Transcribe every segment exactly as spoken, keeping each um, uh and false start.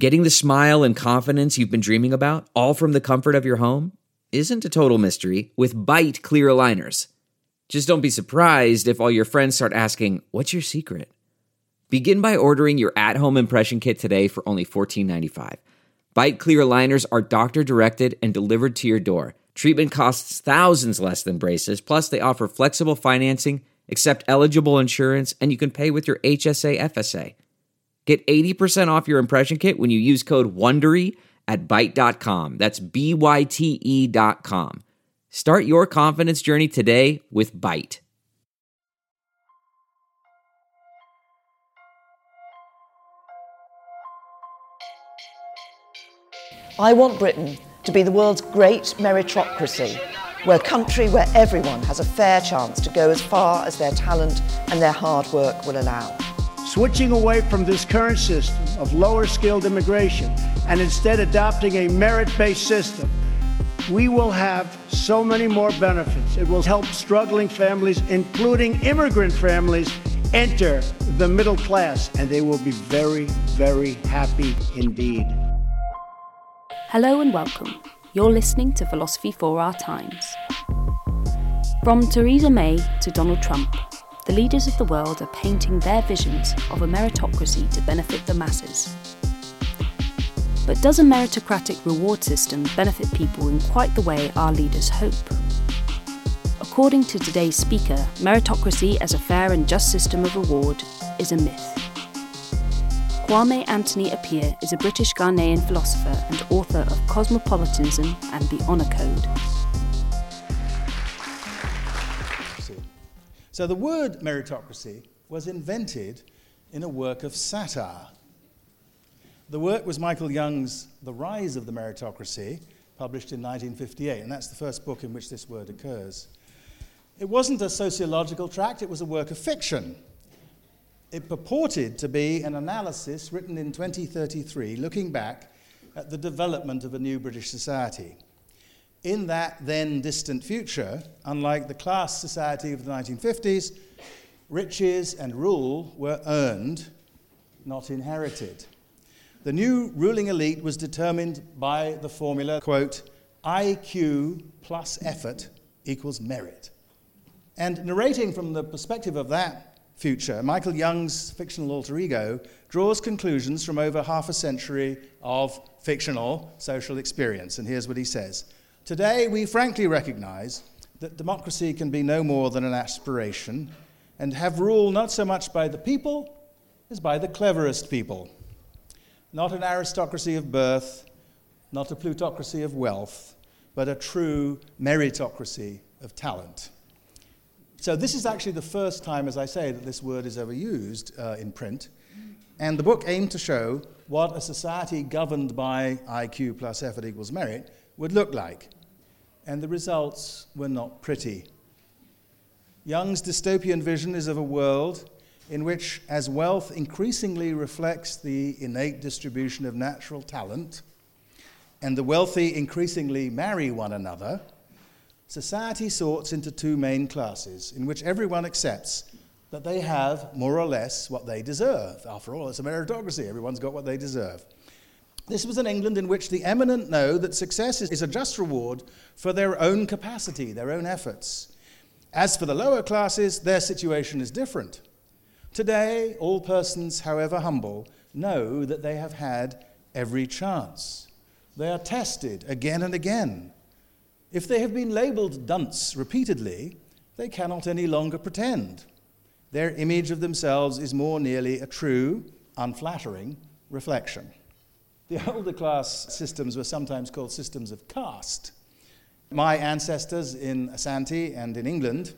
Getting the smile and confidence you've been dreaming about, all from the comfort of your home, isn't a total mystery with Byte clear aligners. Just don't be surprised if all your friends start asking, "What's your secret?" Begin by ordering your at-home impression kit today for only fourteen ninety-five. Byte clear aligners are doctor-directed and delivered to your door. Treatment costs thousands less than braces, plus they offer flexible financing, accept eligible insurance, and you can pay with your H S A F S A. Get eighty percent off your impression kit when you use code WONDERY at byte dot com. That's B Y T E dot com. Start your confidence journey today with Byte. I want Britain to be the world's great meritocracy, where country where everyone has a fair chance to go as far as their talent and their hard work will allow. Switching away from this current system of lower-skilled immigration and instead adopting a merit-based system, we will have so many more benefits. It will help struggling families, including immigrant families, enter the middle class, and they will be very, very happy indeed. Hello and welcome. You're listening to Philosophy for Our Times. From Theresa May to Donald Trump, the leaders of the world are painting their visions of a meritocracy to benefit the masses. But does a meritocratic reward system benefit people in quite the way our leaders hope? According to today's speaker, meritocracy as a fair and just system of reward is a myth. Kwame Anthony Appiah is a British Ghanaian philosopher and author of Cosmopolitanism and the Honour Code. So the word meritocracy was invented in a work of satire. The work was Michael Young's The Rise of the Meritocracy, published in nineteen fifty-eight, and that's the first book in which this word occurs. It wasn't a sociological tract, it was a work of fiction. It purported to be an analysis written in twenty thirty-three, looking back at the development of a new British society. In that then distant future, unlike the class society of the nineteen fifties, riches and rule were earned, not inherited. The new ruling elite was determined by the formula, quote, I Q plus effort equals merit. And narrating from the perspective of that future, Michael Young's fictional alter ego draws conclusions from over half a century of fictional social experience. And here's what he says. Today, we frankly recognize that democracy can be no more than an aspiration and have rule not so much by the people as by the cleverest people. Not an aristocracy of birth, not a plutocracy of wealth, but a true meritocracy of talent. So this is actually the first time, as I say, that this word is ever used uh, in print. And the book aimed to show what a society governed by I Q plus effort equals merit would look like. And the results were not pretty. Young's dystopian vision is of a world in which, as wealth increasingly reflects the innate distribution of natural talent, and the wealthy increasingly marry one another, society sorts into two main classes, in which everyone accepts that they have more or less what they deserve. After all, it's a meritocracy. Everyone's got what they deserve. This was an England in which the eminent know that success is a just reward for their own capacity, their own efforts. As for the lower classes, their situation is different. Today, all persons, however humble, know that they have had every chance. They are tested again and again. If they have been labelled dunce repeatedly, they cannot any longer pretend. Their image of themselves is more nearly a true, unflattering reflection. The older class systems were sometimes called systems of caste. My ancestors in Asante and in England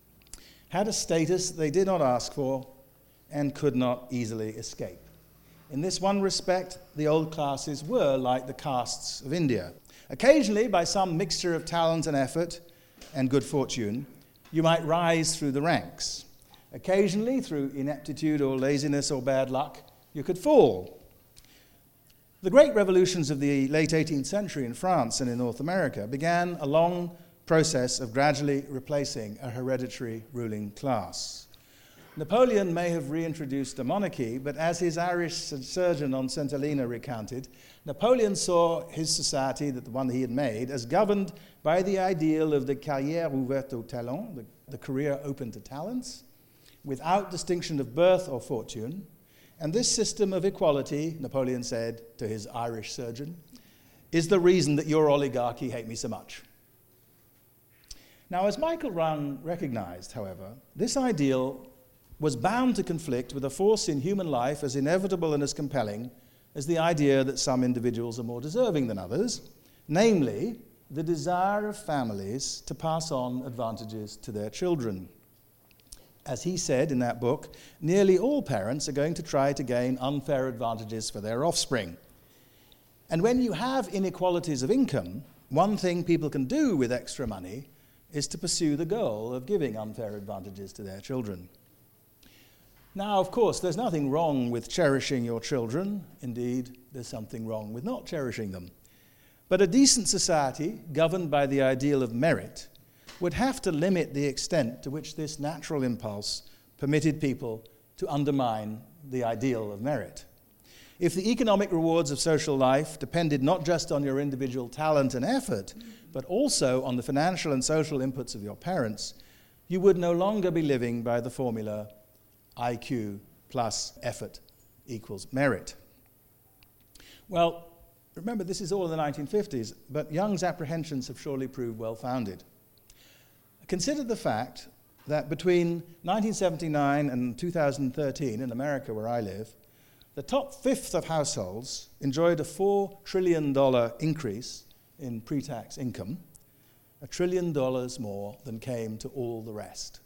had a status they did not ask for and could not easily escape. In this one respect, the old classes were like the castes of India. Occasionally, by some mixture of talent and effort and good fortune, you might rise through the ranks. Occasionally, through ineptitude or laziness or bad luck, you could fall. The great revolutions of the late eighteenth century in France and in North America began a long process of gradually replacing a hereditary ruling class. Napoleon may have reintroduced a monarchy, but as his Irish surgeon on Saint Helena recounted, Napoleon saw his society, that the one he had made, as governed by the ideal of the carrière ouverte aux talents, the, the career open to talents, without distinction of birth or fortune. And this system of equality, Napoleon said to his Irish surgeon, is the reason that your oligarchy hate me so much. Now, as Michael Young recognized, however, this ideal was bound to conflict with a force in human life as inevitable and as compelling as the idea that some individuals are more deserving than others, namely, the desire of families to pass on advantages to their children. As he said in that book, nearly all parents are going to try to gain unfair advantages for their offspring. And when you have inequalities of income, one thing people can do with extra money is to pursue the goal of giving unfair advantages to their children. Now, of course, there's nothing wrong with cherishing your children. Indeed, there's something wrong with not cherishing them. But a decent society, governed by the ideal of merit, would have to limit the extent to which this natural impulse permitted people to undermine the ideal of merit. If the economic rewards of social life depended not just on your individual talent and effort, but also on the financial and social inputs of your parents, you would no longer be living by the formula I Q plus effort equals merit. Well, remember, this is all in the nineteen fifties, but Young's apprehensions have surely proved well-founded. Consider the fact that between nineteen seventy-nine and two thousand thirteen, in America where I live, the top fifth of households enjoyed a four trillion dollars increase in pre-tax income, a trillion dollars more than came to all the rest.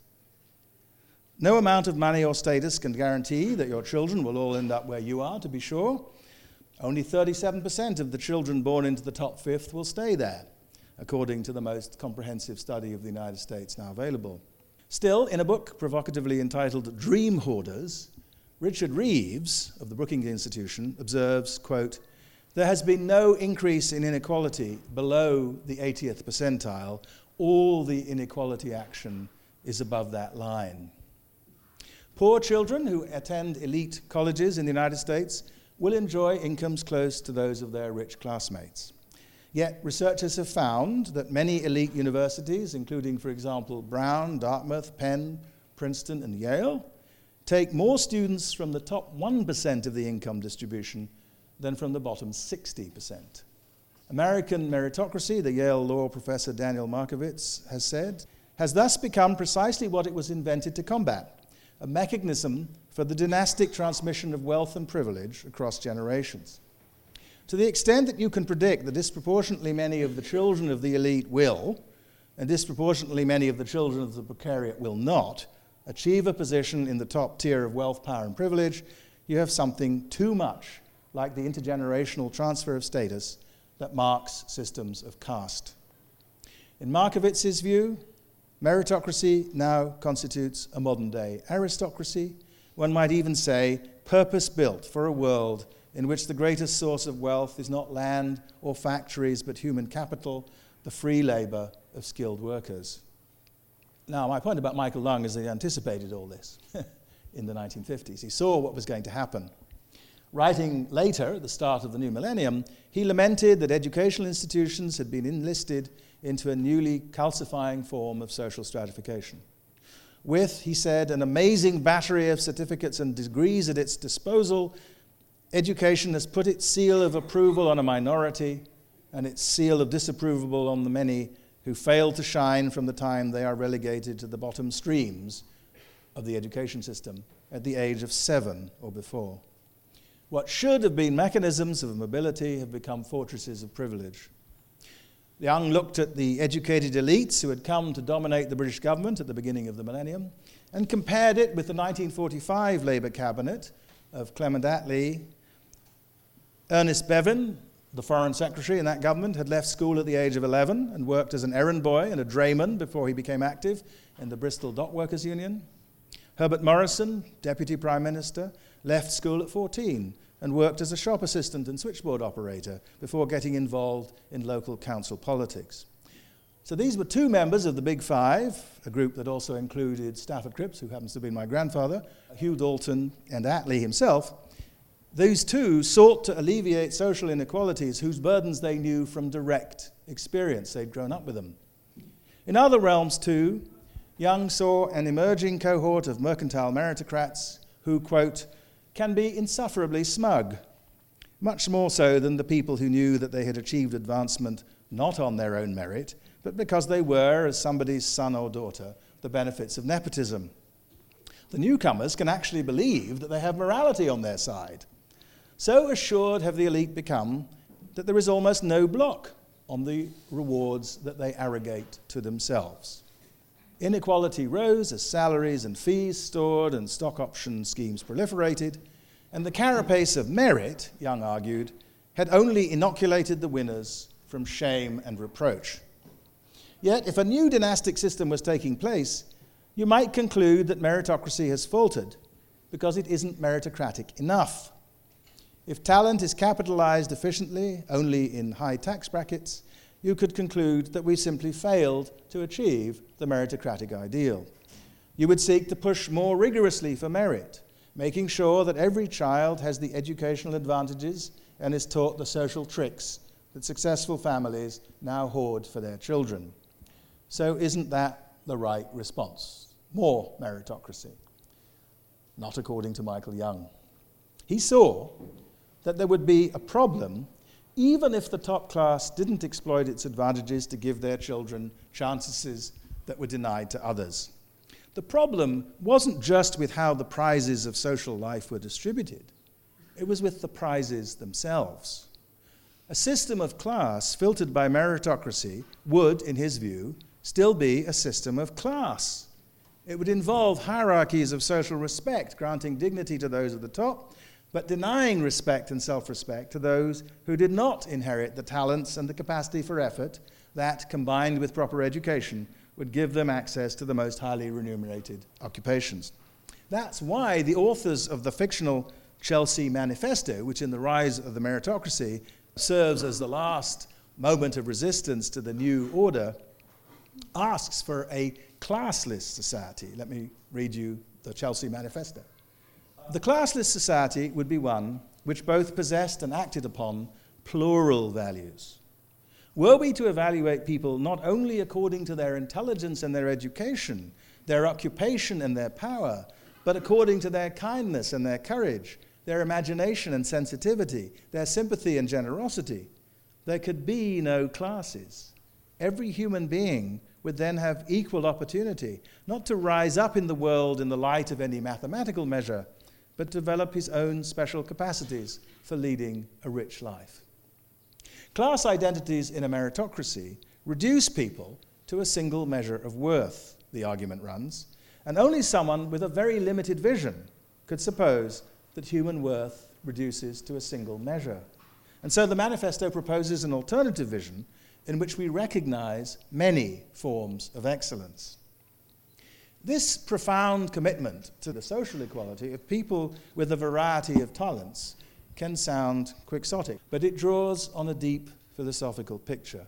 No amount of money or status can guarantee that your children will all end up where you are, to be sure. Only thirty-seven percent of the children born into the top fifth will stay there, according to the most comprehensive study of the United States now available. Still, in a book provocatively entitled Dream Hoarders, Richard Reeves of the Brookings Institution observes, quote, "There has been no increase in inequality below the eightieth percentile. All the inequality action is above that line." Poor children who attend elite colleges in the United States will enjoy incomes close to those of their rich classmates. Yet researchers have found that many elite universities, including, for example, Brown, Dartmouth, Penn, Princeton, and Yale, take more students from the top one percent of the income distribution than from the bottom sixty percent. American meritocracy, the Yale law professor Daniel Markovits has said, has thus become precisely what it was invented to combat, a mechanism for the dynastic transmission of wealth and privilege across generations. To the extent that you can predict that disproportionately many of the children of the elite will, and disproportionately many of the children of the precariat will not, achieve a position in the top tier of wealth, power, and privilege, you have something too much like the intergenerational transfer of status that marks systems of caste. In Markovitz's view, meritocracy now constitutes a modern-day aristocracy. One might even say purpose-built for a world in which the greatest source of wealth is not land or factories, but human capital, the free labor of skilled workers. Now, my point about Michael Young is that he anticipated all this in the nineteen fifties. He saw what was going to happen. Writing later, at the start of the new millennium, he lamented that educational institutions had been enlisted into a newly calcifying form of social stratification. With, he said, an amazing battery of certificates and degrees at its disposal, education has put its seal of approval on a minority and its seal of disapproval on the many who fail to shine from the time they are relegated to the bottom streams of the education system at the age of seven or before. What should have been mechanisms of mobility have become fortresses of privilege. Young looked at the educated elites who had come to dominate the British government at the beginning of the millennium and compared it with the nineteen forty-five Labour cabinet of Clement Attlee. Ernest Bevin, the foreign secretary in that government, had left school at the age of eleven and worked as an errand boy and a drayman before he became active in the Bristol Dock Workers Union. Herbert Morrison, deputy prime minister, left school at fourteen and worked as a shop assistant and switchboard operator before getting involved in local council politics. So these were two members of the Big Five, a group that also included Stafford Cripps, who happens to be my grandfather, Hugh Dalton, and Attlee himself. These two sought to alleviate social inequalities whose burdens they knew from direct experience. They'd grown up with them. In other realms, too, Young saw an emerging cohort of mercantile meritocrats who, quote, can be insufferably smug, much more so than the people who knew that they had achieved advancement not on their own merit, but because they were, as somebody's son or daughter, the benefits of nepotism. The newcomers can actually believe that they have morality on their side. So assured have the elite become that there is almost no block on the rewards that they arrogate to themselves. Inequality rose as salaries and fees stored and stock option schemes proliferated, and the carapace of merit, Young argued, had only inoculated the winners from shame and reproach. Yet, if a new dynastic system was taking place, you might conclude that meritocracy has faltered because it isn't meritocratic enough. If talent is capitalized efficiently only in high tax brackets, you could conclude that we simply failed to achieve the meritocratic ideal. You would seek to push more rigorously for merit, making sure that every child has the educational advantages and is taught the social tricks that successful families now hoard for their children. So isn't that the right response? More meritocracy. Not according to Michael Young. He saw that there would be a problem even if the top class didn't exploit its advantages to give their children chances that were denied to others. The problem wasn't just with how the prizes of social life were distributed. It was with the prizes themselves. A system of class filtered by meritocracy would, in his view, still be a system of class. It would involve hierarchies of social respect, granting dignity to those at the top, but denying respect and self-respect to those who did not inherit the talents and the capacity for effort that, combined with proper education, would give them access to the most highly remunerated occupations. That's why the authors of the fictional Chelsea Manifesto, which in The Rise of the Meritocracy serves as the last moment of resistance to the new order, asks for a classless society. Let me read you the Chelsea Manifesto. The classless society would be one which both possessed and acted upon plural values. Were we to evaluate people not only according to their intelligence and their education, their occupation and their power, but according to their kindness and their courage, their imagination and sensitivity, their sympathy and generosity, there could be no classes. Every human being would then have equal opportunity, not to rise up in the world in the light of any mathematical measure, but develop his own special capacities for leading a rich life. Class identities in a meritocracy reduce people to a single measure of worth, the argument runs, and only someone with a very limited vision could suppose that human worth reduces to a single measure. And so the manifesto proposes an alternative vision in which we recognize many forms of excellence. This profound commitment to the social equality of people with a variety of talents can sound quixotic, but it draws on a deep philosophical picture.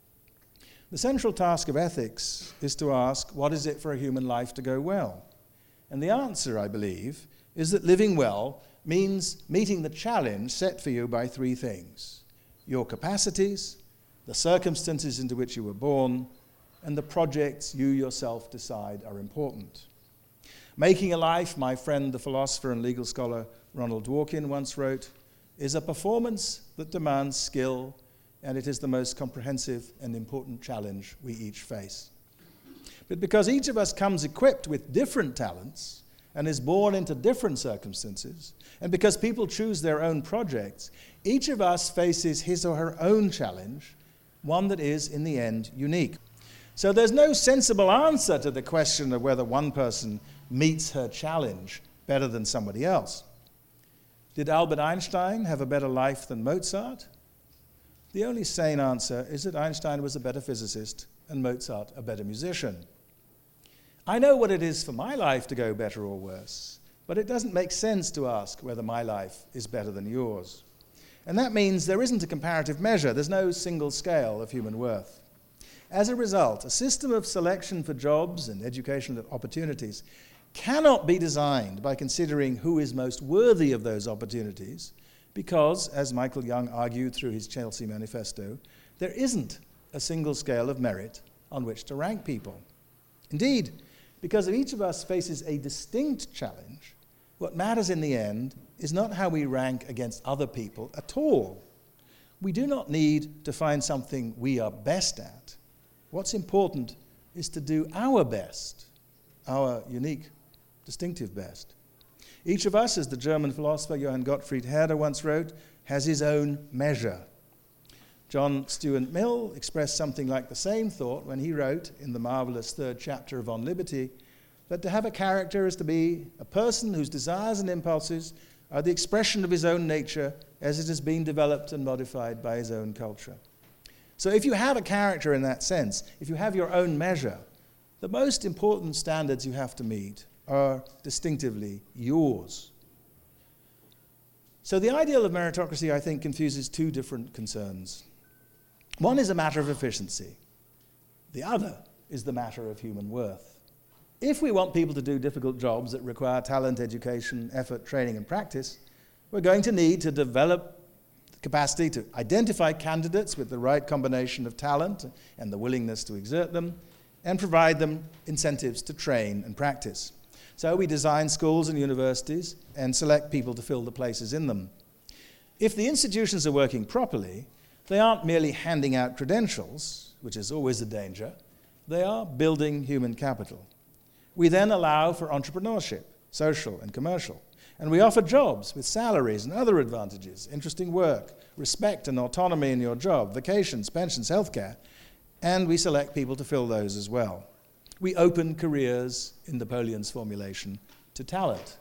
The central task of ethics is to ask, what is it for a human life to go well? And the answer, I believe, is that living well means meeting the challenge set for you by three things: your capacities, the circumstances into which you were born, and the projects you yourself decide are important. Making a life, my friend, the philosopher and legal scholar Ronald Dworkin once wrote, is a performance that demands skill, and it is the most comprehensive and important challenge we each face. But because each of us comes equipped with different talents and is born into different circumstances, and because people choose their own projects, each of us faces his or her own challenge, one that is, in the end, unique. So there's no sensible answer to the question of whether one person meets her challenge better than somebody else. Did Albert Einstein have a better life than Mozart? The only sane answer is that Einstein was a better physicist and Mozart a better musician. I know what it is for my life to go better or worse, but it doesn't make sense to ask whether my life is better than yours. And that means there isn't a comparative measure. There's no single scale of human worth. As a result, a system of selection for jobs and educational opportunities cannot be designed by considering who is most worthy of those opportunities, because, as Michael Young argued through his Chelsea Manifesto, there isn't a single scale of merit on which to rank people. Indeed, because each of us faces a distinct challenge, what matters in the end is not how we rank against other people at all. We do not need to find something we are best at. What's important is to do our best, our unique, distinctive best. Each of us, as the German philosopher Johann Gottfried Herder once wrote, has his own measure. John Stuart Mill expressed something like the same thought when he wrote in the marvelous third chapter of On Liberty that to have a character is to be a person whose desires and impulses are the expression of his own nature as it has been developed and modified by his own culture. So if you have a character in that sense, if you have your own measure, the most important standards you have to meet are distinctively yours. So the ideal of meritocracy, I think, confuses two different concerns. One is a matter of efficiency. The other is the matter of human worth. If we want people to do difficult jobs that require talent, education, effort, training, and practice, we're going to need to develop the capacity to identify candidates with the right combination of talent and the willingness to exert them, and provide them incentives to train and practice. So we design schools and universities and select people to fill the places in them. If the institutions are working properly, they aren't merely handing out credentials, which is always a danger. They are building human capital. We then allow for entrepreneurship, social and commercial. And we offer jobs with salaries and other advantages, interesting work, respect and autonomy in your job, vacations, pensions, healthcare, and we select people to fill those as well. We open careers, in Napoleon's formulation, to talent.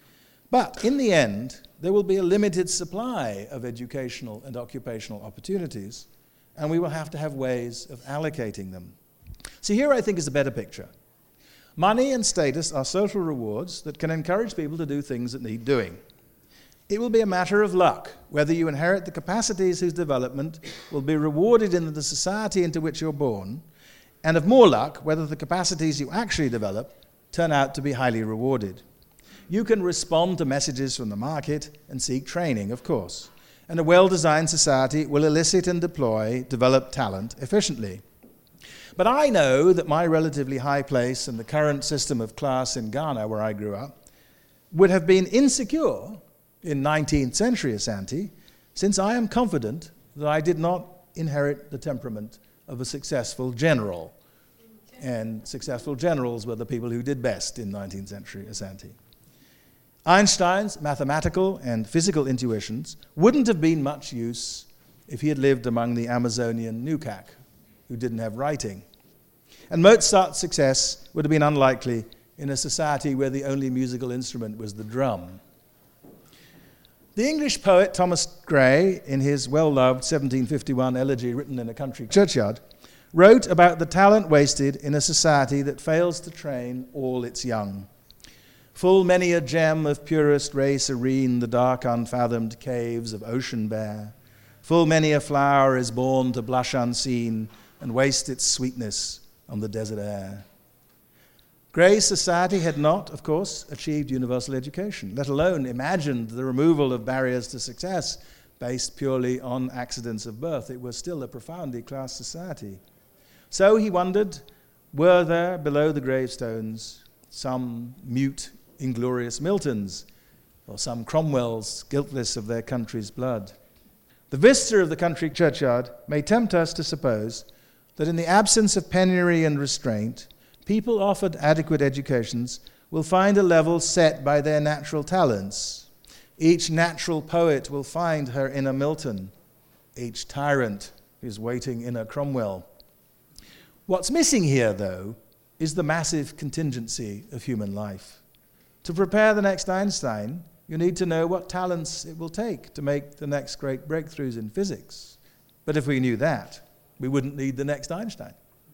But in the end, there will be a limited supply of educational and occupational opportunities, and we will have to have ways of allocating them. So here I think is a better picture. Money and status are social rewards that can encourage people to do things that need doing. It will be a matter of luck whether you inherit the capacities whose development will be rewarded in the society into which you're born, and of more luck whether the capacities you actually develop turn out to be highly rewarded. You can respond to messages from the market and seek training, of course, and a well-designed society will elicit and deploy developed talent efficiently. But I know that my relatively high place in the current system of class in Ghana, where I grew up, would have been insecure in nineteenth century Asante, since I am confident that I did not inherit the temperament of a successful general. And successful generals were the people who did best in nineteenth century Asante. Einstein's mathematical and physical intuitions wouldn't have been much use if he had lived among the Amazonian Nukak, who didn't have writing. And Mozart's success would have been unlikely in a society where the only musical instrument was the drum. The English poet Thomas Gray, in his well-loved seventeen fifty-one elegy written in a country churchyard, wrote about the talent wasted in a society that fails to train all its young. Full many a gem of purest ray serene the dark unfathomed caves of ocean bear. Full many a flower is born to blush unseen and waste its sweetness on the desert air. Gray's society had not, of course, achieved universal education, let alone imagined the removal of barriers to success based purely on accidents of birth. It was still a profoundly class society. So he wondered, were there below the gravestones some mute, inglorious Miltons, or some Cromwells guiltless of their country's blood? The vista of the country churchyard may tempt us to suppose that in the absence of penury and restraint, people offered adequate educations will find a level set by their natural talents. Each natural poet will find her inner Milton. Each tyrant is waiting in a Cromwell. What's missing here, though, is the massive contingency of human life. To prepare the next Einstein, you need to know what talents it will take to make the next great breakthroughs in physics. But if we knew that, we wouldn't need the next Einstein.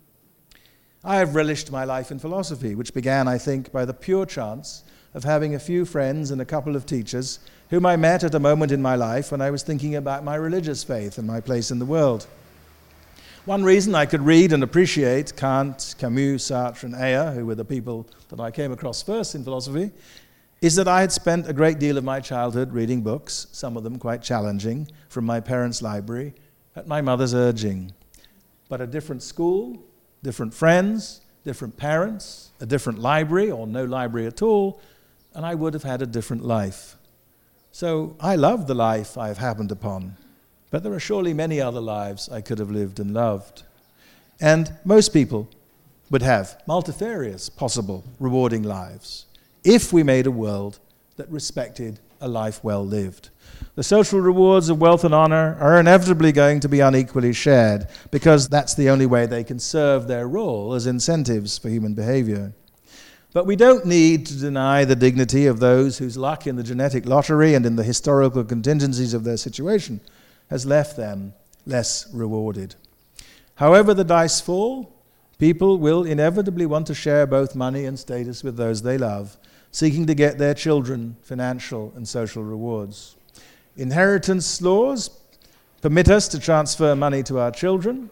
I have relished my life in philosophy, which began, I think, by the pure chance of having a few friends and a couple of teachers whom I met at a moment in my life when I was thinking about my religious faith and my place in the world. One reason I could read and appreciate Kant, Camus, Sartre, and Ayer, who were the people that I came across first in philosophy, is that I had spent a great deal of my childhood reading books, some of them quite challenging, from my parents' library, at my mother's urging. But a different school, different friends, different parents, a different library, or no library at all, and I would have had a different life. So I love the life I have happened upon, but there are surely many other lives I could have lived and loved. And most people would have multifarious possible rewarding lives if we made a world that respected a life well lived. The social rewards of wealth and honor are inevitably going to be unequally shared because that's the only way they can serve their role as incentives for human behavior. But we don't need to deny the dignity of those whose luck in the genetic lottery and in the historical contingencies of their situation has left them less rewarded. However the dice fall, people will inevitably want to share both money and status with those they love, seeking to get their children financial and social rewards. Inheritance laws permit us to transfer money to our children.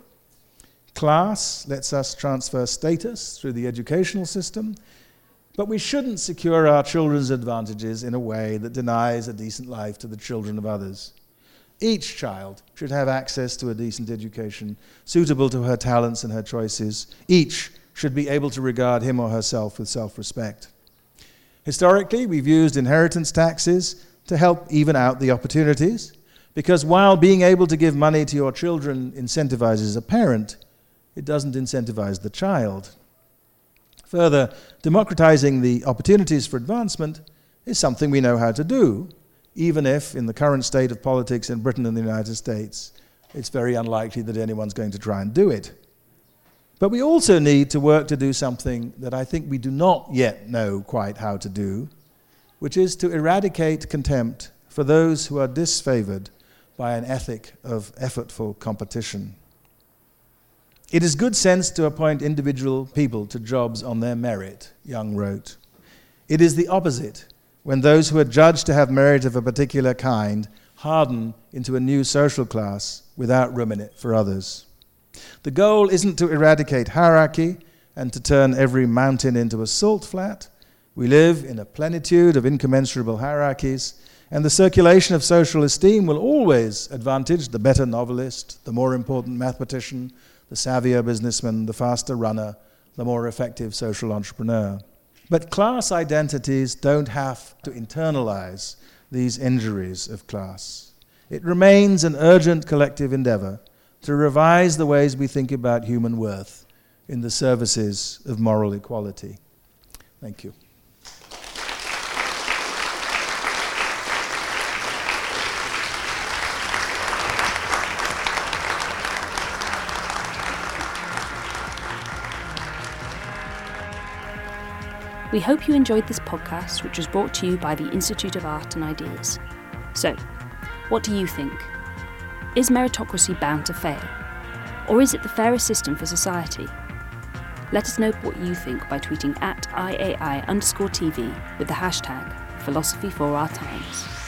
Class lets us transfer status through the educational system. But we shouldn't secure our children's advantages in a way that denies a decent life to the children of others. Each child should have access to a decent education suitable to her talents and her choices. Each should be able to regard him or herself with self-respect. Historically, we've used inheritance taxes to help even out the opportunities, because while being able to give money to your children incentivizes a parent, it doesn't incentivize the child. Further, democratizing the opportunities for advancement is something we know how to do, even if, in the current state of politics in Britain and the United States, it's very unlikely that anyone's going to try and do it. But we also need to work to do something that I think we do not yet know quite how to do, which is to eradicate contempt for those who are disfavored by an ethic of effortful competition. It is good sense to appoint individual people to jobs on their merit, Young wrote. It is the opposite when those who are judged to have merit of a particular kind harden into a new social class without room in it for others. The goal isn't to eradicate hierarchy and to turn every mountain into a salt flat. We live in a plenitude of incommensurable hierarchies, and the circulation of social esteem will always advantage the better novelist, the more important mathematician, the savvier businessman, the faster runner, the more effective social entrepreneur. But class identities don't have to internalize these injuries of class. It remains an urgent collective endeavor to revise the ways we think about human worth in the services of moral equality. Thank you. We hope you enjoyed this podcast, which was brought to you by the Institute of Art and Ideas. So, what do you think? Is meritocracy bound to fail? Or is it the fairest system for society? Let us know what you think by tweeting at I A I underscore TV with the hashtag Philosophy for Our Times.